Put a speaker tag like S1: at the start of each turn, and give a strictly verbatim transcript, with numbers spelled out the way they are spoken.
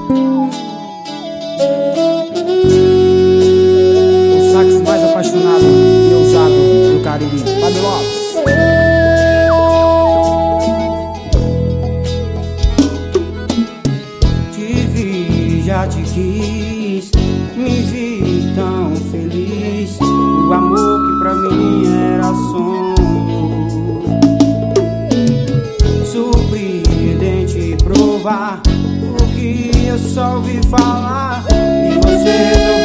S1: O sax mais apaixonado e ousado do Cariri, Fábio Lopes. Te vi, já te quis, me vi tão feliz. O amor que pra mim era sonho, surpreendente provar o que eu só ouvi falar. E você